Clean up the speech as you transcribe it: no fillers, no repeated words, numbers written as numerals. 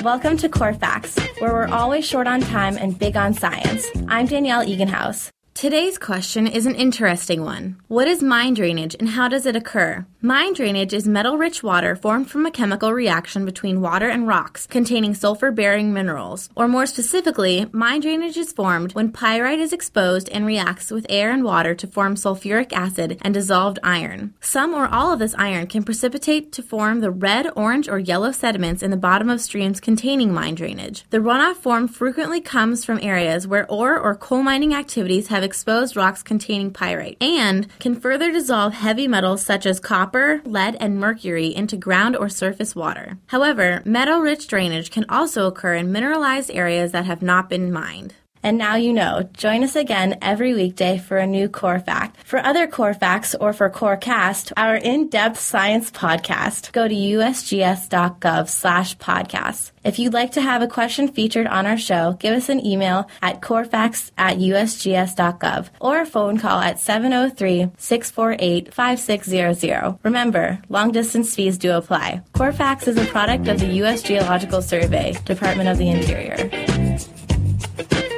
Welcome to Core Facts, where we're always short on time and big on science. I'm Danielle Eganhouse. Today's question is an interesting one. What is mine drainage and how does it occur? Mine drainage is metal-rich water formed from a chemical reaction between water and rocks containing sulfur-bearing minerals. Or more specifically, mine drainage is formed when pyrite is exposed and reacts with air and water to form sulfuric acid and dissolved iron. Some or all of this iron can precipitate to form the red, orange, or yellow sediments in the bottom of streams containing mine drainage. The runoff formed frequently comes from areas where ore or coal mining activities have exposed rocks containing pyrite and can further dissolve heavy metals such as copper, lead, and mercury into ground or surface water. However, metal-rich drainage can also occur in mineralized areas that have not been mined. And now you know. Join us again every weekday for a new Core Fact. For other Core Facts or for CoreCast, our in-depth science podcast, go to usgs.gov/podcasts. If you'd like to have a question featured on our show, give us an email at corefacts@usgs.gov or a phone call at 703-648-5600. Remember, long-distance fees do apply. Core Facts is a product of the U.S. Geological Survey, Department of the Interior.